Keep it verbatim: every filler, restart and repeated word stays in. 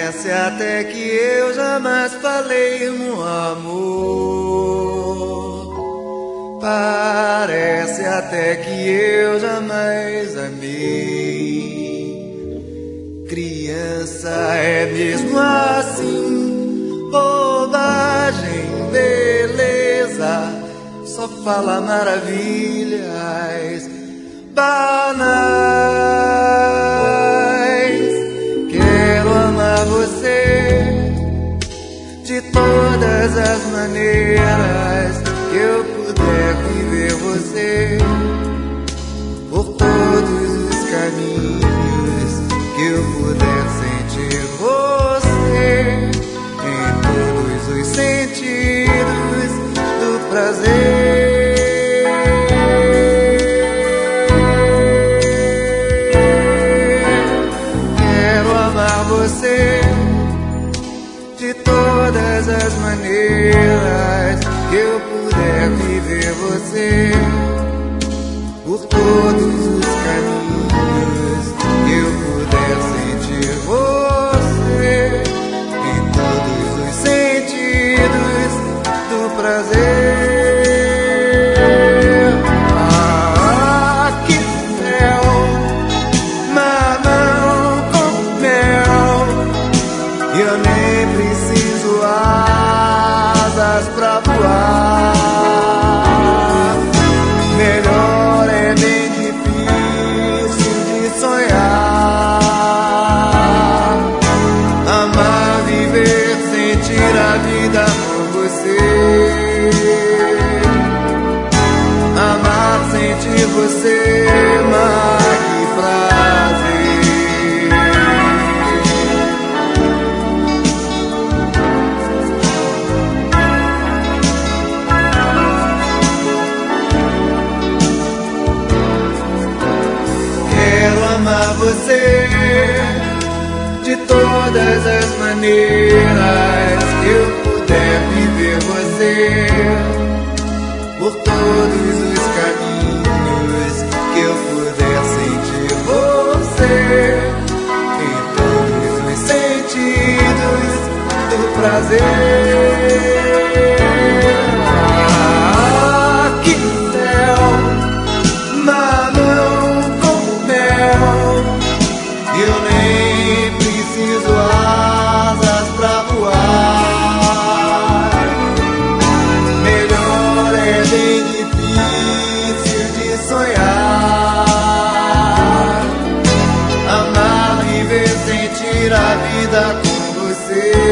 Parece até que eu jamais falei no amor. Parece até que eu jamais amei. Criança é mesmo assim, bobagem, beleza, só fala maravilhas banais. Quero amar você de todas as maneiras que eu puder viver você, por todos os caminhos que eu puder sentir você, em todos os sentidos do prazer. Você de todas as maneiras que eu puder viver você, por todos os caminhos que eu puder sentir você, em todos os sentidos do prazer. Eu nem preciso asas pra voar. Melhor é bem difícil de sonhar. Amar, viver, sentir a vida com você. Amar, sentir você, mas que prazer. Amar você de todas as maneiras que eu puder viver você, por todos os caminhos que eu puder sentir você, em todos os sentidos do prazer. Ah, que céu, mamão. Eu nem preciso asas pra voar. Melhor é bem difícil de sonhar. Amar, viver, sentir a vida com você.